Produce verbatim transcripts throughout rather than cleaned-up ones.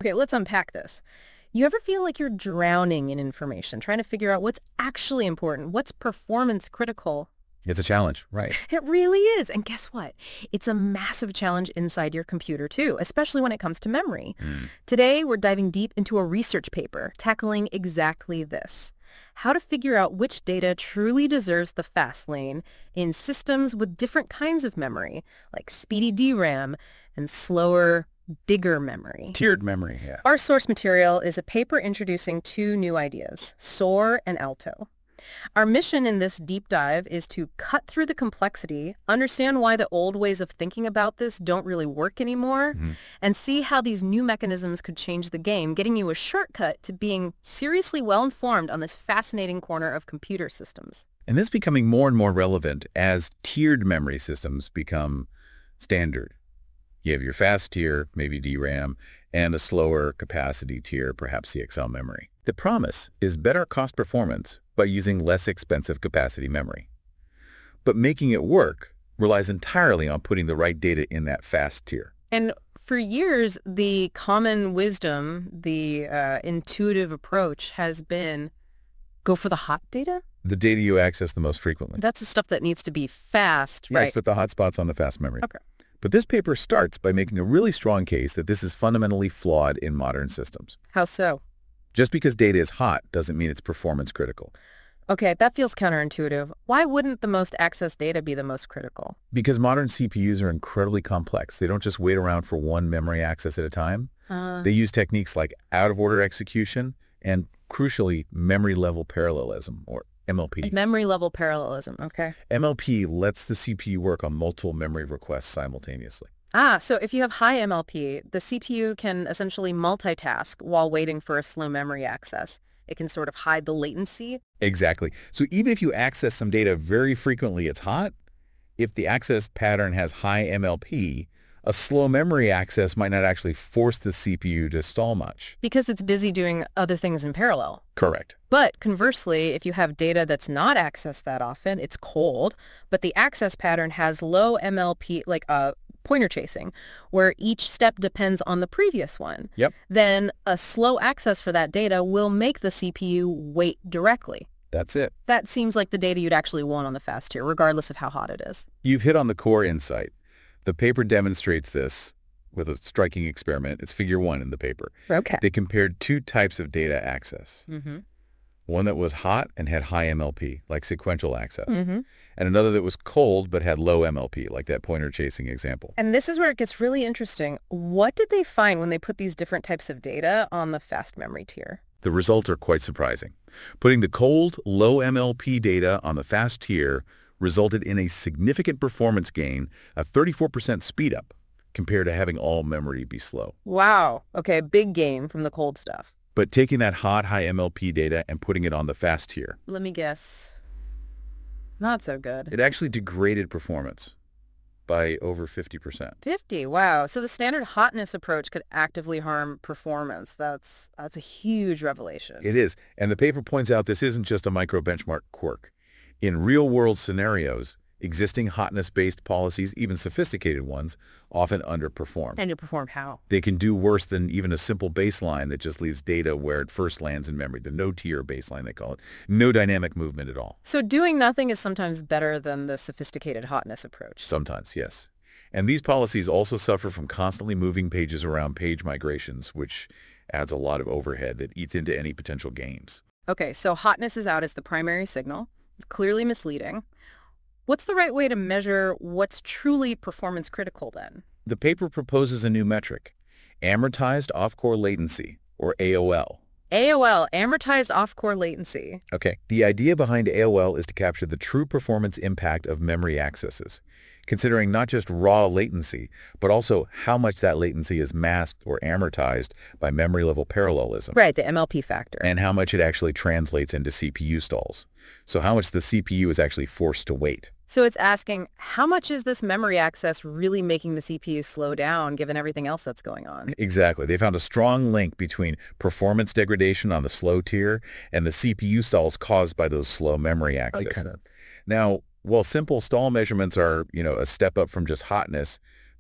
Okay, let's unpack this. You ever feel like you're drowning in information, trying to figure out what's actually important, what's performance critical? It's a challenge, right? It really is. And guess what? It's a massive challenge inside your computer, too, especially when it comes to memory. Mm. Today, we're diving deep into a research paper tackling exactly this: how to figure out which data truly deserves the fast lane in systems with different kinds of memory, like speedy D RAM and slower, bigger memory. Tiered memory, yeah. Our source material is a paper introducing two new ideas, SOAR and ALTO. Our mission in this deep dive is to cut through the complexity, understand why the old ways of thinking about this don't really work anymore, Mm-hmm. and see how these new mechanisms could change the game, getting you a shortcut to being seriously well-informed on this fascinating corner of computer systems. And this is becoming more and more relevant as tiered memory systems become standard. You have your fast tier, maybe D RAM, and a slower capacity tier, perhaps C X L memory. The promise is better cost performance by using less expensive capacity memory. But making it work relies entirely on putting the right data in that fast tier. And for years, the common wisdom, the uh, intuitive approach has been go for the hot data. The data you access the most frequently. That's the stuff that needs to be fast, Yes, right? with the hotspots on the fast memory. Okay. But this paper starts by making a really strong case that this is fundamentally flawed in modern systems. How so? Just because data is hot doesn't mean it's performance critical. Okay, that feels counterintuitive. Why wouldn't the most accessed data be the most critical? Because modern C P Us are incredibly complex. They don't just wait around for one memory access at a time. Uh, They use techniques like out-of-order execution and, crucially, memory-level parallelism, or M L P. memory level parallelism, okay. M L P lets the C P U work on multiple memory requests simultaneously. Ah, so if you have high M L P, the C P U can essentially multitask while waiting for a slow memory access. It can sort of hide the latency. Exactly. So even if you access some data very frequently, it's hot. If the access pattern has high M L P, a slow memory access might not actually force the C P U to stall much. Because it's busy doing other things in parallel. Correct. But conversely, if you have data that's not accessed that often, it's cold, but the access pattern has low M L P, like uh, pointer chasing, where each step depends on the previous one. Yep. Then a slow access for that data will make the C P U wait directly. That's it. That seems like the data you'd actually want on the fast tier, regardless of how hot it is. You've hit on the core insight. The paper demonstrates this with a striking experiment. It's figure one in the paper. Okay. They compared two types of data access. Mm-hmm. One that was hot and had high M L P, like sequential access, Mm-hmm. and another that was cold but had low M L P, like that pointer chasing example. And this is where it gets really interesting. What did they find when they put these different types of data on the fast memory tier? The results are quite surprising. Putting the cold, low M L P data on the fast tier resulted in a significant performance gain, a thirty-four percent speed up, compared to having all memory be slow. Wow. Okay, big gain from the cold stuff. But taking that hot, high M L P data and putting it on the fast tier, Let me guess. Not so good. it actually degraded performance by over fifty percent. fifty. Wow. So the standard hotness approach could actively harm performance. That's that's a huge revelation. It is. And the paper points out this isn't just a micro-benchmark quirk. In real-world scenarios, existing hotness-based policies, even sophisticated ones, often underperform. And to perform how? They can do worse than even a simple baseline that just leaves data where it first lands in memory, the no-tier baseline, they call it. No dynamic movement at all. So doing nothing is sometimes better than the sophisticated hotness approach. Sometimes, yes. And these policies also suffer from constantly moving pages around page migrations, which adds a lot of overhead that eats into any potential gains. Okay, so hotness is out as the primary signal. It's clearly misleading. What's the right way to measure what's truly performance critical then? The paper proposes a new metric, amortized off-core latency, or A O L. A O L, amortized off-core latency. Okay, the idea behind A O L is to capture the true performance impact of memory accesses, considering not just raw latency, but also how much that latency is masked or amortized by memory-level parallelism, Right, the M L P factor. and how much it actually translates into C P U stalls. So how much the C P U is actually forced to wait. So it's asking, how much is this memory access really making the C P U slow down given everything else that's going on? Exactly. They found a strong link between performance degradation on the slow tier and the C P U stalls caused by those slow memory accesses. Now, while simple stall measurements are, you know, a step up from just hotness,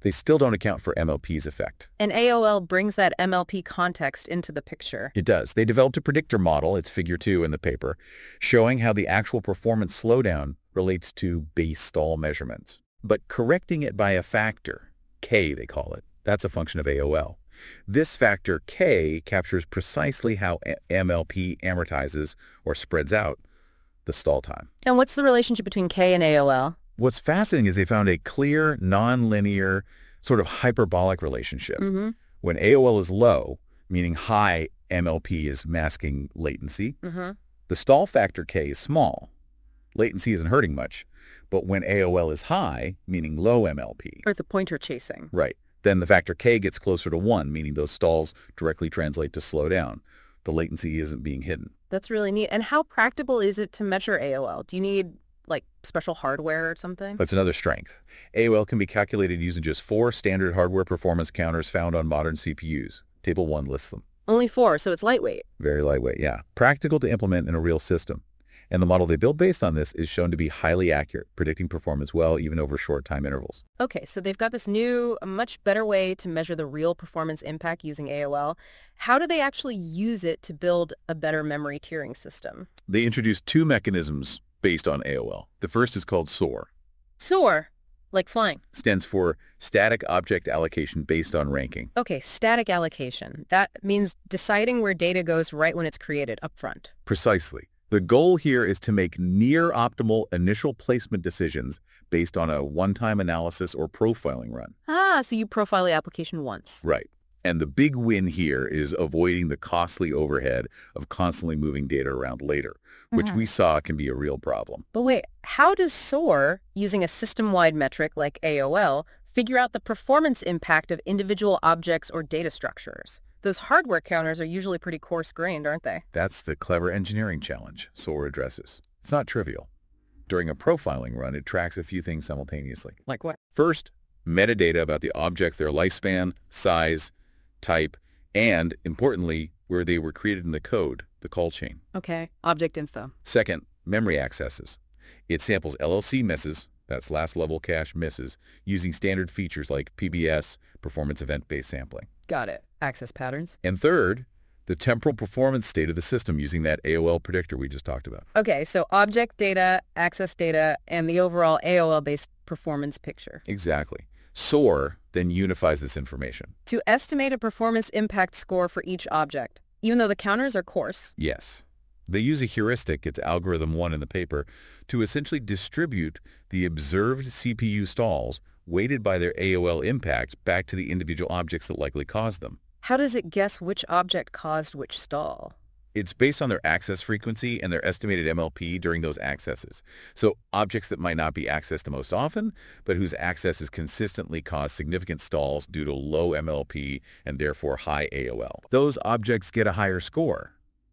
they still don't account for M L P's effect. And A O L brings that M L P context into the picture. It does. They developed a predictor model, it's figure two in the paper, showing how the actual performance slowdown relates to base stall measurements. But correcting it by a factor, K they call it, that's a function of A O L. This factor K captures precisely how M L P amortizes or spreads out the stall time. And what's the relationship between K and A O L? What's fascinating is they found a clear, nonlinear, sort of hyperbolic relationship. Mm-hmm. When A O L is low, meaning high M L P is masking latency, Mm-hmm. the stall factor K is small. Latency isn't hurting much. But when A O L is high, meaning low M L P, Or the pointer chasing. right, then the factor K gets closer to one, meaning those stalls directly translate to slow down. The latency isn't being hidden. That's really neat. And how practical is it to measure A O L? Do you need, like, special hardware or something? That's another strength. A O L can be calculated using just four standard hardware performance counters found on modern C P Us. Table one lists them. Only four, so it's lightweight. Very lightweight, yeah. Practical to implement in a real system. And the model they built based on this is shown to be highly accurate, predicting performance well even over short time intervals. Okay, so they've got this new, a much better way to measure the real performance impact using A O L. How do they actually use it to build a better memory tiering system? They introduced two mechanisms based on A O L. The first is called SOAR. SOAR, like flying. Stands for Static Object Allocation Based on Ranking. Okay, static allocation. That means deciding where data goes right when it's created up front. Precisely. The goal here is to make near-optimal initial placement decisions based on a one-time analysis or profiling run. Ah, so you profile the application once. Right. And the big win here is avoiding the costly overhead of constantly moving data around later, which Mhm. we saw can be a real problem. But wait, how does SOAR, using a system-wide metric like A O L, figure out the performance impact of individual objects or data structures? Those hardware counters are usually pretty coarse-grained, aren't they? That's the clever engineering challenge SOAR addresses. It's not trivial. During a profiling run, it tracks a few things simultaneously. Like what? First, metadata about the objects, their lifespan, size, type, and, importantly, where they were created in the code, the call chain. Okay, object info. Second, memory accesses. It samples L L C misses, that's last level cache misses, using standard features like P B S, performance event-based sampling. Got it. Access patterns. And third, the temporal performance state of the system using that A O L predictor we just talked about. Okay, so object data, access data, and the overall A O L-based performance picture. Exactly. SOAR then unifies this information. To estimate a performance impact score for each object, even though the counters are coarse. Yes. They use a heuristic, it's algorithm one in the paper, to essentially distribute the observed C P U stalls weighted by their A O L impact back to the individual objects that likely caused them. How does it guess which object caused which stall? It's based on their access frequency and their estimated M L P during those accesses. So objects that might not be accessed the most often, but whose accesses consistently cause significant stalls due to low M L P and therefore high A O L. Those objects get a higher score.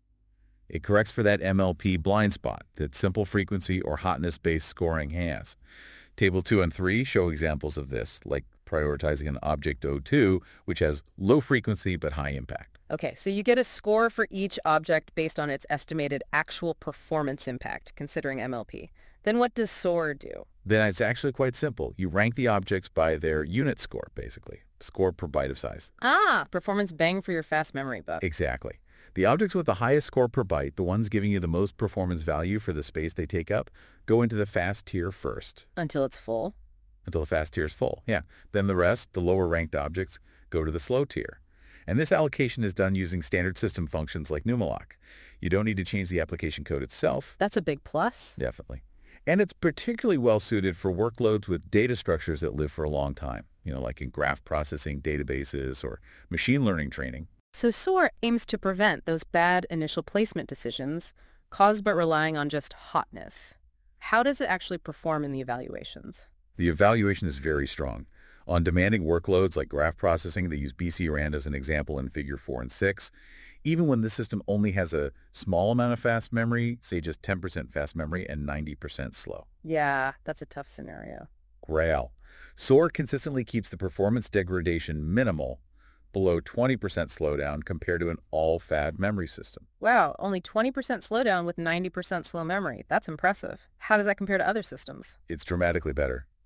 It corrects for that M L P blind spot that simple frequency or hotness-based scoring has. Table two and three show examples of this, like prioritizing an object O two, which has low frequency but high impact. Okay, so you get a score for each object based on its estimated actual performance impact, considering M L P. Then what does SOAR do? Then it's actually quite simple. You rank the objects by their unit score, basically. Score per byte of size. Ah, performance bang for your fast memory buck. Exactly. The objects with the highest score per byte, the ones giving you the most performance value for the space they take up, go into the fast tier first. Until it's full? Until the fast tier is full, yeah. Then the rest, the lower ranked objects, go to the slow tier. And this allocation is done using standard system functions like Numalog. You don't need to change the application code itself. That's a big plus. Definitely. And it's particularly well suited for workloads with data structures that live for a long time, you know, like in graph processing databases or machine learning training. So SOAR aims to prevent those bad initial placement decisions caused by relying on just hotness. How does it actually perform in the evaluations? The evaluation is very strong. On demanding workloads like graph processing, they use B C RAND as an example in figure four and six. Even when the system only has a small amount of fast memory, say just ten percent fast memory and ninety percent slow. Yeah, that's a tough scenario. Grail. SOAR consistently keeps the performance degradation minimal, below twenty percent slowdown compared to an all-F A D memory system. Wow, only twenty percent slowdown with ninety percent slow memory. That's impressive. How does that compare to other systems? It's dramatically better.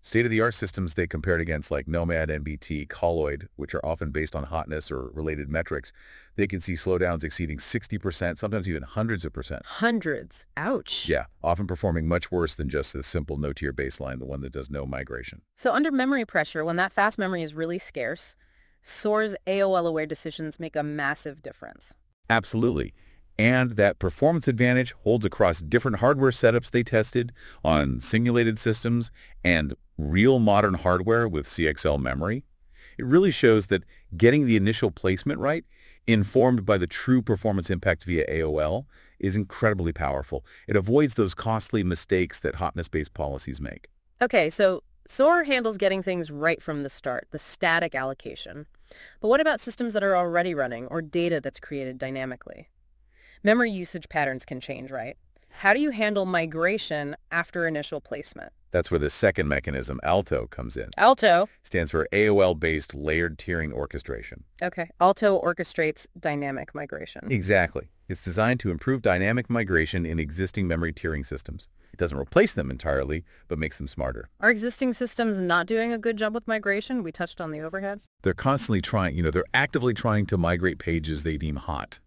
State-of-the-art systems they compared against like Nomad, N B T, Colloid, which are often based on hotness or related metrics, they can see slowdowns exceeding sixty percent, sometimes even hundreds of percent. Hundreds. Ouch. Yeah, often performing much worse than just the simple no-tier baseline, the one that does no migration. So under memory pressure, when that fast memory is really scarce, Soar's A O L-aware decisions make a massive difference. Absolutely. And that performance advantage holds across different hardware setups they tested on simulated systems and real modern hardware with C X L memory. It really shows that getting the initial placement right, informed by the true performance impact via A O L, is incredibly powerful. It avoids those costly mistakes that hotness-based policies make. Okay, so Soar handles getting things right from the start, the static allocation. But what about systems that are already running or data that's created dynamically? Memory usage patterns can change, right? How do you handle migration after initial placement? That's where the second mechanism, Alto, comes in. Alto. Stands for A O L-based layered tiering orchestration. Okay. Alto orchestrates dynamic migration. Exactly. It's designed to improve dynamic migration in existing memory tiering systems. It doesn't replace them entirely, but makes them smarter. Are existing systems not doing a good job with migration? We touched on the overhead. They're constantly trying, you know, they're actively trying to migrate pages they deem hot.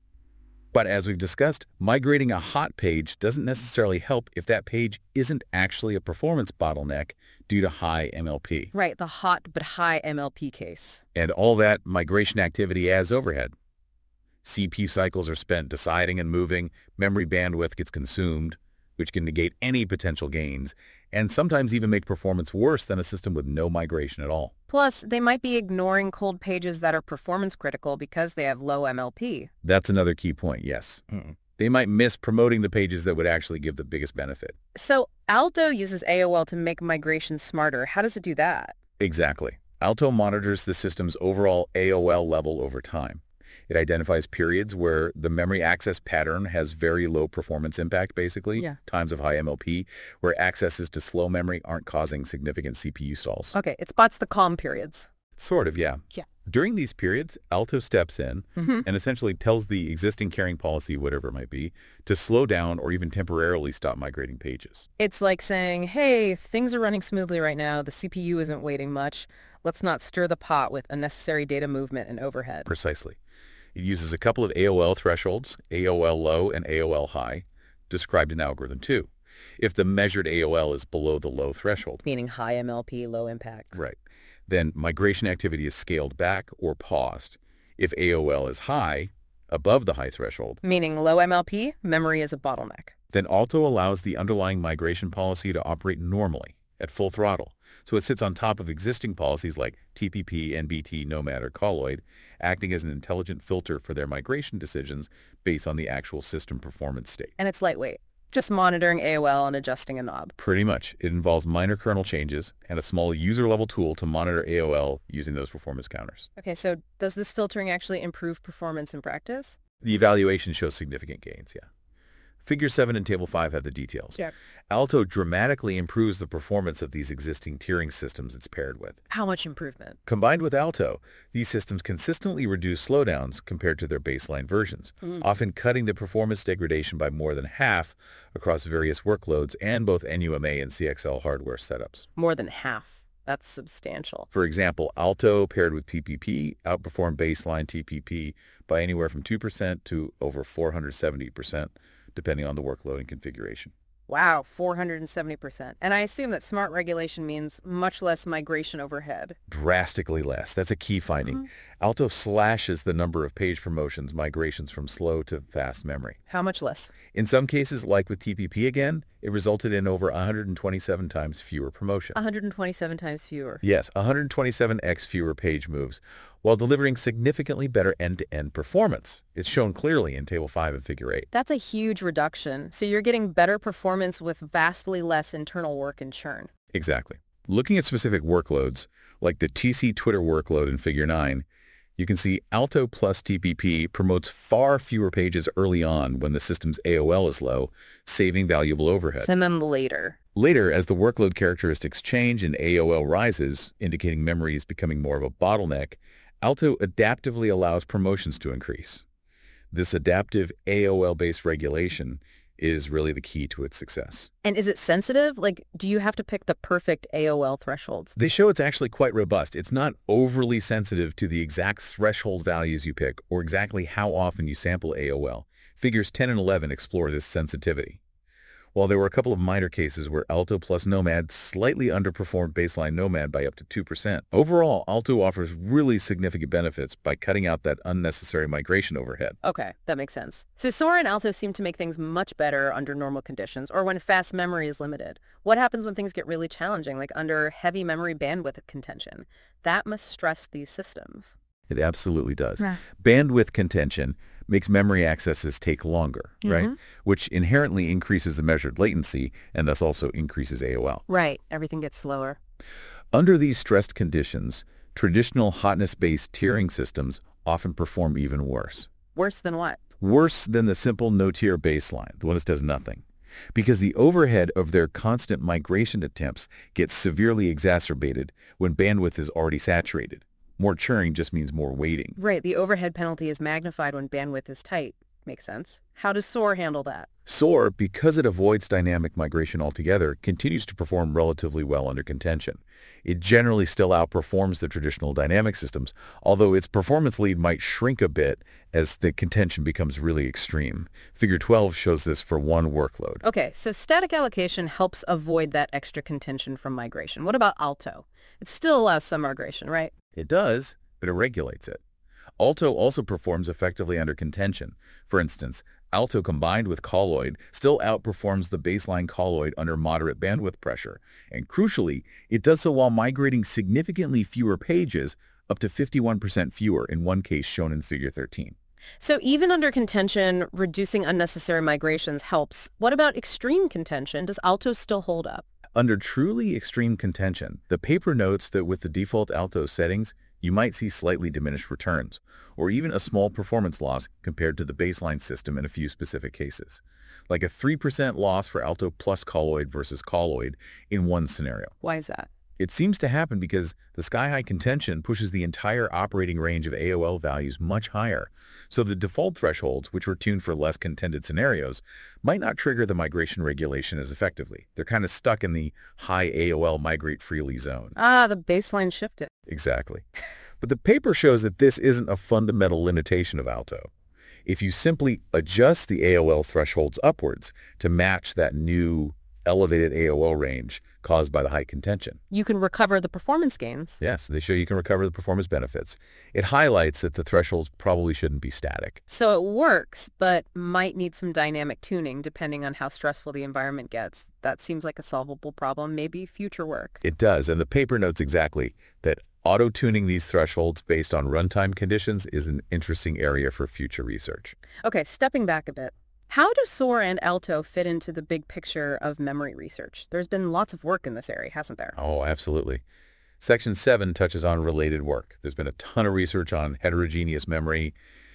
But as we've discussed, migrating a hot page doesn't necessarily help if that page isn't actually a performance bottleneck due to high M L P. Right, the hot but high M L P case. And all that migration activity adds overhead. C P U cycles are spent deciding and moving, memory bandwidth gets consumed, which can negate any potential gains, and sometimes even make performance worse than a system with no migration at all. Plus, they might be ignoring cold pages that are performance critical because they have low M L P. That's another key point, yes. Mm. They might miss promoting the pages that would actually give the biggest benefit. So Alto uses A O L to make migration smarter. How does it do that? Exactly. Alto monitors the system's overall A O L level over time. It identifies periods where the memory access pattern has very low performance impact, basically, yeah. times of high M L P, where accesses to slow memory aren't causing significant C P U stalls. Okay, it spots the calm periods. Sort of, yeah. Yeah. During these periods, Alto steps in mm-hmm. and essentially tells the existing carrying policy, whatever it might be, to slow down or even temporarily stop migrating pages. It's like saying, hey, things are running smoothly right now. The C P U isn't waiting much. Let's not stir the pot with unnecessary data movement and overhead. Precisely. It uses a couple of A O L thresholds, A O L low and A O L high, described in algorithm two. If the measured A O L is below the low threshold, meaning high M L P, low impact. Right. Then migration activity is scaled back or paused. If A O L is high, above the high threshold, meaning low M L P, memory is a bottleneck. Then Alto allows the underlying migration policy to operate normally, at full throttle. So it sits on top of existing policies like T P P, N B T, Nomad, or Colloid, acting as an intelligent filter for their migration decisions based on the actual system performance state. And it's lightweight, just monitoring A O L and adjusting a knob. Pretty much. It involves minor kernel changes and a small user-level tool to monitor A O L using those performance counters. Okay, so does this filtering actually improve performance in practice? The evaluation shows significant gains, yeah. Figure seven and Table five have the details. Yeah. Alto dramatically improves the performance of these existing tiering systems it's paired with. How much improvement? Combined with Alto, these systems consistently reduce slowdowns compared to their baseline versions, mm. often cutting the performance degradation by more than half across various workloads and both N U M A and C X L hardware setups. More than half. That's substantial. For example, Alto paired with P P P outperformed baseline T P P by anywhere from two percent to over four hundred seventy percent. Depending on the workload and configuration. Wow, four hundred seventy percent. And I assume that smart regulation means much less migration overhead. Drastically less. That's a key finding. Mm-hmm. Alto slashes the number of page promotions, migrations from slow to fast memory. How much less? In some cases, like with T P P again, it resulted in over one hundred twenty-seven times fewer promotions. one hundred twenty-seven times fewer. Yes, one hundred twenty-seven x fewer page moves, while delivering significantly better end-to-end performance. It's shown clearly in Table five and Figure eight. That's a huge reduction. So you're getting better performance with vastly less internal work and churn. Exactly. Looking at specific workloads, like the T C Twitter workload in Figure nine, you can see Alto plus T P P promotes far fewer pages early on when the system's A O L is low, saving valuable overhead. And then later. Later, as the workload characteristics change and A O L rises, indicating memory is becoming more of a bottleneck, Alto adaptively allows promotions to increase. This adaptive A O L-based regulation is really the key to its success. And is it sensitive? Like, do you have to pick the perfect A O L thresholds? They show it's actually quite robust. It's not overly sensitive to the exact threshold values you pick or exactly how often you sample A O L. Figures ten and eleven explore this sensitivity. While there were a couple of minor cases where Alto plus Nomad slightly underperformed baseline Nomad by up to two percent, overall, Alto offers really significant benefits by cutting out that unnecessary migration overhead. Okay, that makes sense. So Sora and Alto seem to make things much better under normal conditions or when fast memory is limited. What happens when things get really challenging, like under heavy memory bandwidth contention? That must stress these systems. It absolutely does. Yeah. Bandwidth contention makes memory accesses take longer, Mm-hmm. right? Which inherently increases the measured latency and thus also increases A O L. Right, everything gets slower. Under these stressed conditions, traditional hotness-based tiering systems often perform even worse. Worse than what? Worse than the simple no-tier baseline, the one that does nothing. Because the overhead of their constant migration attempts gets severely exacerbated when bandwidth is already saturated. More churning just means more waiting. Right, the overhead penalty is magnified when bandwidth is tight. Makes sense. How does Soar handle that? Soar, because it avoids dynamic migration altogether, continues to perform relatively well under contention. It generally still outperforms the traditional dynamic systems, although its performance lead might shrink a bit as the contention becomes really extreme. Figure twelve shows this for one workload. Okay, so static allocation helps avoid that extra contention from migration. What about Alto? It still allows some migration, right? It does, but it regulates it. Alto also performs effectively under contention. For instance, Alto combined with colloid still outperforms the baseline colloid under moderate bandwidth pressure. And crucially, it does so while migrating significantly fewer pages, up to fifty-one percent fewer in one case shown in Figure thirteen. So even under contention, reducing unnecessary migrations helps. What about extreme contention? Does Alto still hold up? Under truly extreme contention, the paper notes that with the default Alto settings, you might see slightly diminished returns, or even a small performance loss compared to the baseline system in a few specific cases, like a three percent loss for Alto plus colloid versus colloid in one scenario. Why is that? It seems to happen because the sky-high contention pushes the entire operating range of A O L values much higher, so the default thresholds, which were tuned for less contended scenarios, might not trigger the migration regulation as effectively. They're kind of stuck in the high A O L migrate freely zone. Ah, the baseline shifted. Exactly. But the paper shows that this isn't a fundamental limitation of Alto. If you simply adjust the A O L thresholds upwards to match that new elevated A O L range caused by the high contention. You can recover the performance gains. Yes, they show you can recover the performance benefits. It highlights that the thresholds probably shouldn't be static. So it works, but might need some dynamic tuning depending on how stressful the environment gets. That seems like a solvable problem, maybe future work. It does, and the paper notes exactly that auto-tuning these thresholds based on runtime conditions is an interesting area for future research. Okay, stepping back a bit. How do Soar and Alto fit into the big picture of memory research? There's been lots of work in this area, hasn't there? Oh, absolutely. Section seven touches on related work. There's been a ton of research on heterogeneous memory,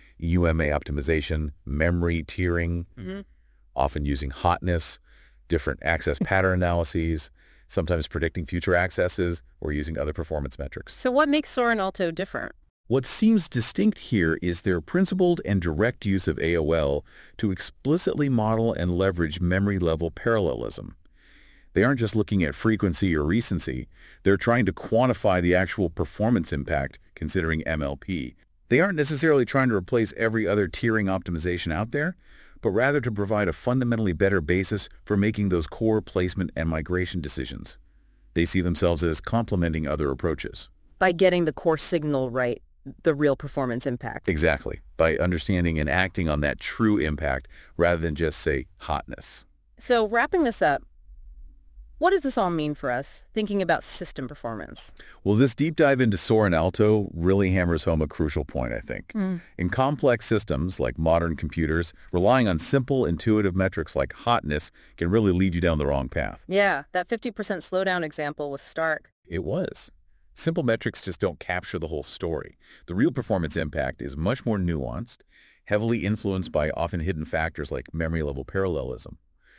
U M A optimization, memory tiering, Mm-hmm. often using hotness, different access pattern analyses, sometimes predicting future accesses, or using other performance metrics. So what makes Soar and Alto different? What seems distinct here is their principled and direct use of A O L to explicitly model and leverage memory-level parallelism. They aren't just looking at frequency or recency, they're trying to quantify the actual performance impact considering M L P. They aren't necessarily trying to replace every other tiering optimization out there, but rather to provide a fundamentally better basis for making those core placement and migration decisions. They see themselves as complementing other approaches. By getting the core signal right, the real performance impact. Exactly, by understanding and acting on that true impact rather than just, say, hotness. So wrapping this up, what does this all mean for us, thinking about system performance? Well, this deep dive into Soar and Alto really hammers home a crucial point, I think. Mm. In complex systems like modern computers, relying on simple, intuitive metrics like hotness can really lead you down the wrong path. Yeah, that fifty percent slowdown example was stark. It was. Simple metrics just don't capture the whole story. The real performance impact is much more nuanced, heavily influenced by often hidden factors like memory-level parallelism.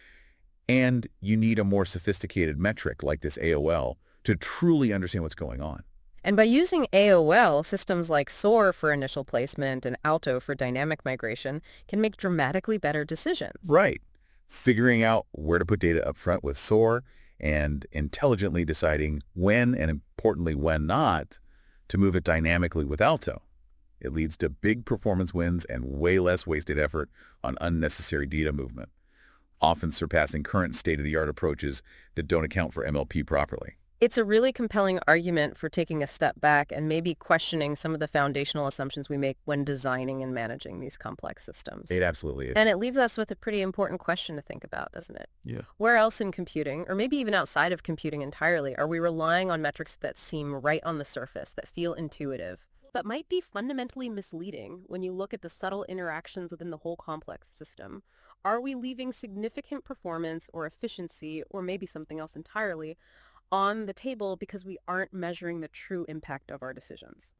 And you need a more sophisticated metric like this A O L to truly understand what's going on. And by using A O L, systems like Soar for initial placement and Alto for dynamic migration can make dramatically better decisions. Right. Figuring out where to put data up front with SOAR and intelligently deciding when, and importantly when not, to move it dynamically with Alto. It leads to big performance wins and way less wasted effort on unnecessary data movement, often surpassing current state-of-the-art approaches that don't account for M L P properly. It's a really compelling argument for taking a step back and maybe questioning some of the foundational assumptions we make when designing and managing these complex systems. It absolutely is. And it leaves us with a pretty important question to think about, doesn't it? Yeah. Where else in computing, or maybe even outside of computing entirely, are we relying on metrics that seem right on the surface, that feel intuitive, but might be fundamentally misleading when you look at the subtle interactions within the whole complex system? Are we leaving significant performance or efficiency, or maybe something else entirely, on the table because we aren't measuring the true impact of our decisions?